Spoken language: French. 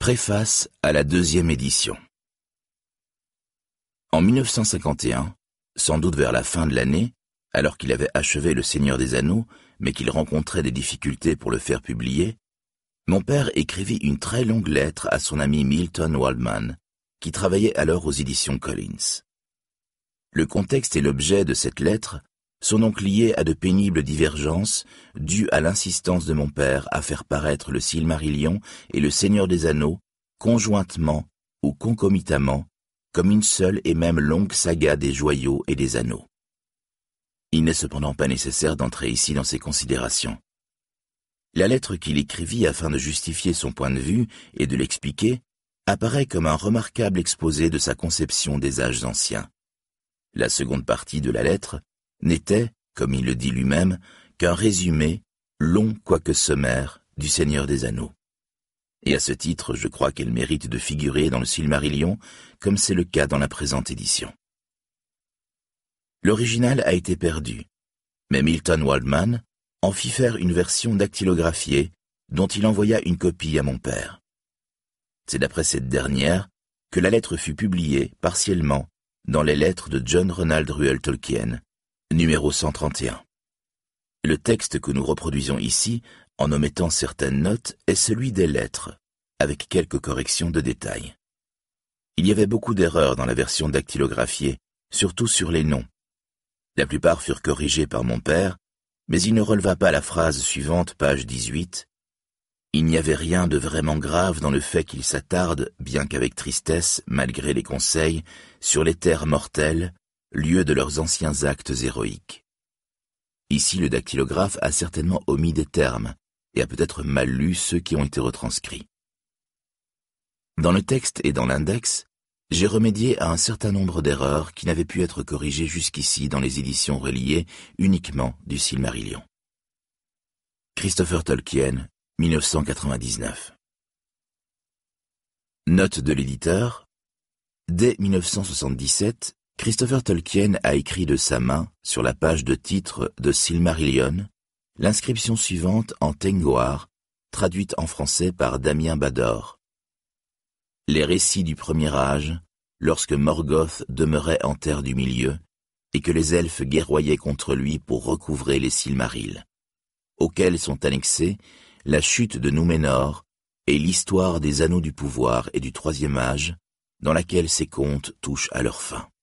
Préface à la 2e édition. En 1951, sans doute vers la fin de l'année, alors qu'il avait achevé Le Seigneur des Anneaux, mais qu'il rencontrait des difficultés pour le faire publier, mon père écrivit une très longue lettre à son ami Milton Waldman, qui travaillait alors aux éditions Collins. Le contexte et l'objet de cette lettre sont donc liés à de pénibles divergences dues à l'insistance de mon père à faire paraître le Silmarillion et le Seigneur des Anneaux conjointement ou concomitamment comme une seule et même longue saga des joyaux et des anneaux. Il n'est cependant pas nécessaire d'entrer ici dans ces considérations. La lettre qu'il écrivit afin de justifier son point de vue et de l'expliquer apparaît comme un remarquable exposé de sa conception des âges anciens. La seconde partie de la lettre n'était, comme il le dit lui-même, qu'un résumé, long quoique sommaire, du Seigneur des Anneaux. Et à ce titre, je crois qu'elle mérite de figurer dans le Silmarillion, comme c'est le cas dans la présente édition. L'original a été perdu, mais Milton Waldman en fit faire une version dactylographiée dont il envoya une copie à mon père. C'est d'après cette dernière que la lettre fut publiée partiellement dans les lettres de John Ronald Reuel Tolkien, numéro 131. Le texte que nous reproduisons ici, en omettant certaines notes, est celui des lettres, avec quelques corrections de détails. Il y avait beaucoup d'erreurs dans la version dactylographiée, surtout sur les noms. La plupart furent corrigés par mon père, mais il ne releva pas la phrase suivante, page 18. « Il n'y avait rien de vraiment grave dans le fait qu'il s'attarde, bien qu'avec tristesse, malgré les conseils, sur les terres mortelles, lieu de leurs anciens actes héroïques. » Ici, le dactylographe a certainement omis des termes et a peut-être mal lu ceux qui ont été retranscrits. Dans le texte et dans l'index, j'ai remédié à un certain nombre d'erreurs qui n'avaient pu être corrigées jusqu'ici dans les éditions reliées uniquement du Silmarillion. Christopher Tolkien, 1999. Note de l'éditeur. Dès 1977, Christopher Tolkien a écrit de sa main, sur la page de titre de Silmarillion, l'inscription suivante en Tengwar, traduite en français par Damien Bador. Les récits du premier âge, lorsque Morgoth demeurait en terre du milieu, et que les elfes guerroyaient contre lui pour recouvrer les Silmarils, auxquels sont annexés la chute de Númenor et l'histoire des anneaux du pouvoir et du troisième âge, dans laquelle ces contes touchent à leur fin.